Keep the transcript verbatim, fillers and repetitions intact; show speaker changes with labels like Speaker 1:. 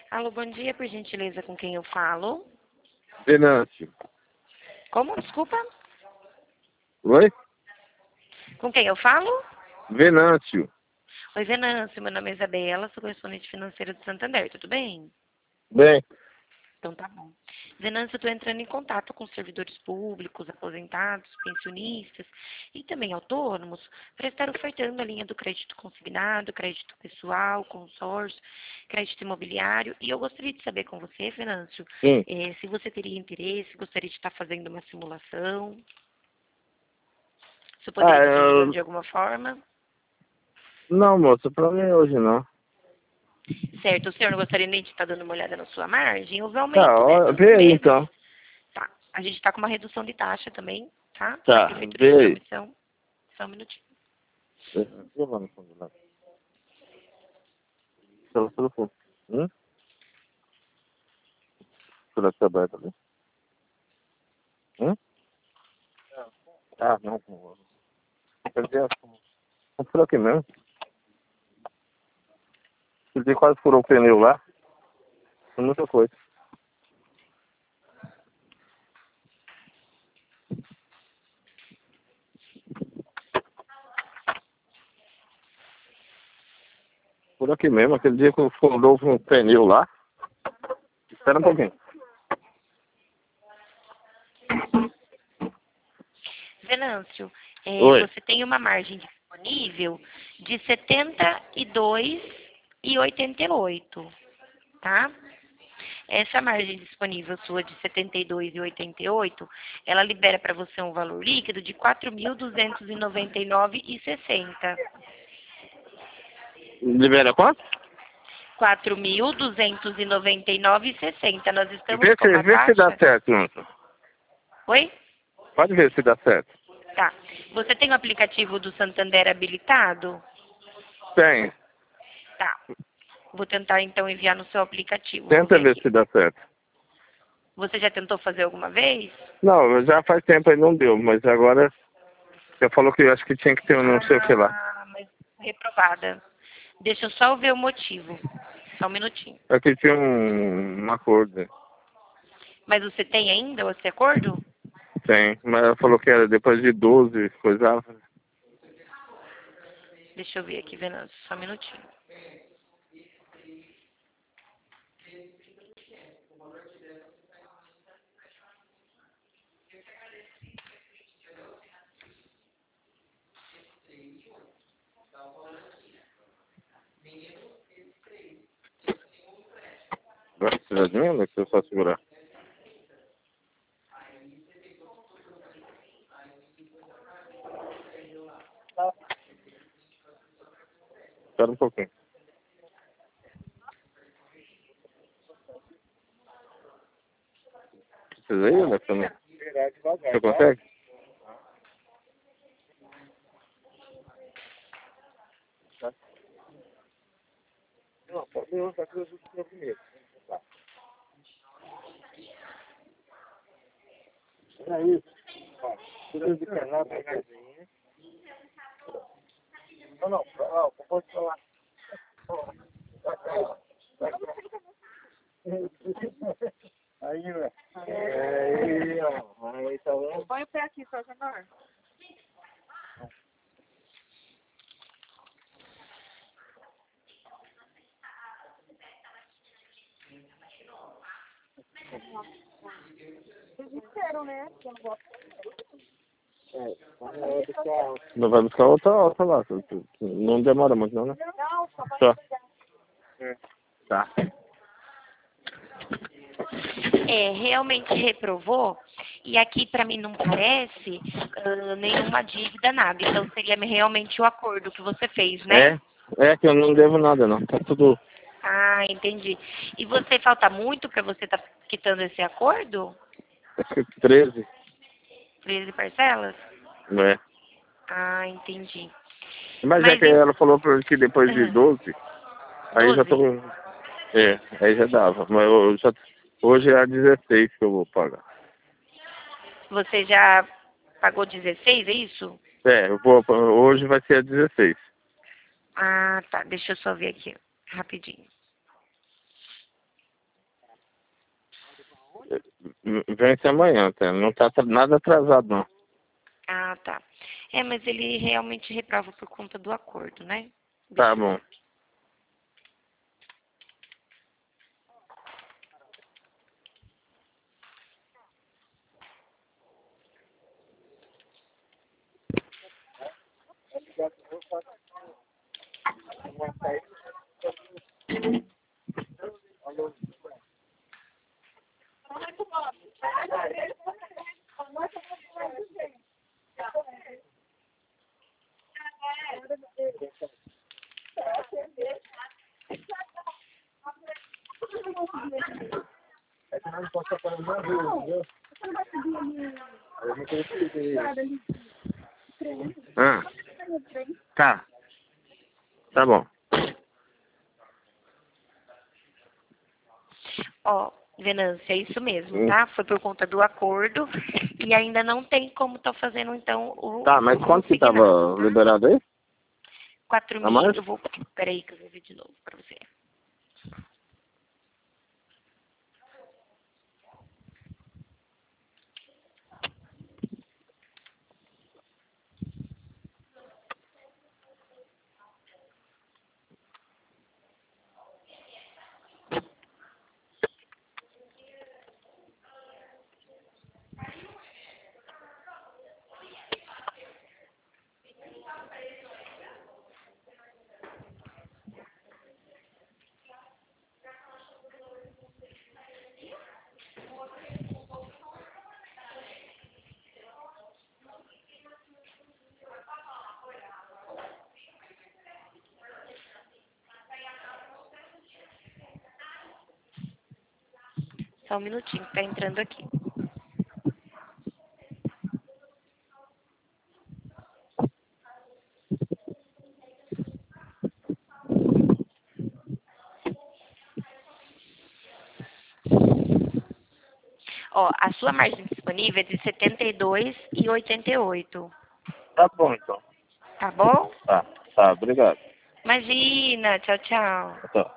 Speaker 1: Alô, bom dia, por gentileza, com quem eu falo?
Speaker 2: Venâncio.
Speaker 1: Como? Desculpa?
Speaker 2: Oi?
Speaker 1: Com quem eu falo?
Speaker 2: Venâncio.
Speaker 1: Oi, Venâncio, meu nome é Isabela, sou correspondente financeira do Santander, tudo bem?
Speaker 2: Bem,
Speaker 1: Então tá bom. Venâncio, eu estou entrando em contato com servidores públicos, aposentados, pensionistas e também autônomos para estar ofertando a linha do crédito consignado, crédito pessoal, consórcio, crédito imobiliário. E eu gostaria de saber com você, Venâncio,
Speaker 2: sim.
Speaker 1: eh, se você teria interesse, gostaria de estar fazendo uma simulação, se eu
Speaker 2: Ah,
Speaker 1: poderia te ajudando
Speaker 2: eu...
Speaker 1: de alguma forma.
Speaker 2: Não, moça, pra mim hoje não.
Speaker 1: Certo, o senhor não gostaria nem de estar dando uma olhada na sua margem? Houve
Speaker 2: Tá,
Speaker 1: aumento, né,
Speaker 2: ó,
Speaker 1: nos
Speaker 2: vê aí
Speaker 1: meses.
Speaker 2: então.
Speaker 1: Tá. A gente está com uma redução de taxa também, tá? Na
Speaker 2: Tá,
Speaker 1: Prefeitura
Speaker 2: vê
Speaker 1: de
Speaker 2: aí.
Speaker 1: Promissão. Só um minutinho.
Speaker 2: Vê lá no fundo, lá. Pelo pelo fundo. Hum? Por aqui aberto ali. Hum? Ah, não. Quer dizer, vamos por aqui mesmo. Quer dizer, quase furou o pneu lá. Foi muita coisa. Por aqui mesmo, aquele dia que furou um pneu lá. Espera um pouquinho.
Speaker 1: Venâncio, eh,
Speaker 2: Oi.
Speaker 1: você tem uma margem disponível de setenta e dois e oitenta e oito, tá? Essa margem disponível sua de setenta e dois e oitenta e oito, ela libera para você um valor líquido de quatro mil duzentos e noventa e nove e sessenta.
Speaker 2: Libera quanto?
Speaker 1: quatro mil duzentos e noventa e nove e sessenta. Nós estamos
Speaker 2: Vê
Speaker 1: com
Speaker 2: se,
Speaker 1: uma
Speaker 2: vê se dá
Speaker 1: taxa.
Speaker 2: certo, moça.
Speaker 1: Oi?
Speaker 2: Pode ver se dá certo.
Speaker 1: Tá. Você tem o aplicativo do Santander habilitado?
Speaker 2: Tem.
Speaker 1: Tá. Vou tentar então enviar no seu aplicativo. Vou
Speaker 2: Tenta
Speaker 1: ver
Speaker 2: ver
Speaker 1: aqui.
Speaker 2: se dá certo.
Speaker 1: Você já tentou fazer alguma vez?
Speaker 2: Não, já faz tempo aí não deu, mas agora você falou que eu acho que tinha que ter um não sei o que lá.
Speaker 1: Ah, mas reprovada. Deixa eu só ver o motivo. Só um minutinho.
Speaker 2: Aqui tinha um, uma coisa.
Speaker 1: Mas você tem ainda esse acordo?
Speaker 2: Tem, mas ela falou que era depois de doze, coisa.
Speaker 1: Deixa eu ver aqui, Venâncio. Só um minutinho.
Speaker 2: Vai precisar de mim, né? Que eu só segurar. Espera um pouquinho. Precisa ir, né? Também. Você consegue? Não, pode ir, tá aqui o primeiro. É isso. Ó, precisa de canal, pegadinha. Não, não, ó, pode falar. Aí, ué. Aí, ó. Aí, tá vendo?
Speaker 3: Põe o pé aqui, por favor. Vocês disseram, né? Que eu não gosto.
Speaker 2: Não vai buscar outra, outra lá. Não demora muito, não, né?
Speaker 3: Não, só pra
Speaker 2: Só.
Speaker 3: cuidar.
Speaker 2: É. Tá.
Speaker 1: É, realmente reprovou. E aqui para mim não parece ah, nenhuma dívida, nada. Então seria realmente o acordo que você fez, né?
Speaker 2: É, é que eu não devo nada, não. Tá tudo.
Speaker 1: Ah, entendi. E você falta muito para você estar quitando esse acordo?
Speaker 2: Acho que treze.
Speaker 1: treze parcelas?
Speaker 2: É.
Speaker 1: Ah, entendi.
Speaker 2: Mas é
Speaker 1: Mas
Speaker 2: que
Speaker 1: em
Speaker 2: ela falou pra- que depois de
Speaker 1: ah,
Speaker 2: doze, aí já tô.
Speaker 1: doze?
Speaker 2: É, aí já dava. Mas eu já, hoje é a dezesseis que eu vou pagar.
Speaker 1: Você já pagou dezesseis, é isso?
Speaker 2: É, eu vou, hoje vai ser a dezesseis.
Speaker 1: Ah, tá. Deixa eu só ver aqui, rapidinho.
Speaker 2: Vence amanhã, tá? Não tá nada atrasado, não.
Speaker 1: Ah, tá. É, mas ele realmente reprova por conta do acordo, né?
Speaker 2: Tá bom. Ah, tá. Tá bom.
Speaker 1: Ó, Venância, é isso mesmo, tá? Foi por conta do acordo e ainda não tem como tá fazendo, então, o...
Speaker 2: Tá, mas
Speaker 1: o
Speaker 2: quanto que tava
Speaker 1: consignado, tá?
Speaker 2: liberado aí?
Speaker 1: quatro
Speaker 2: A
Speaker 1: mil,
Speaker 2: mais?
Speaker 1: eu vou... Peraí que eu vou ver de novo pra você. Só um minutinho, tá entrando aqui. Ó, a sua margem disponível é de setenta e dois e oitenta e oito.
Speaker 2: Tá bom, então.
Speaker 1: Tá bom?
Speaker 2: Tá, tá, obrigado.
Speaker 1: Imagina, tchau, tchau.
Speaker 2: Tá.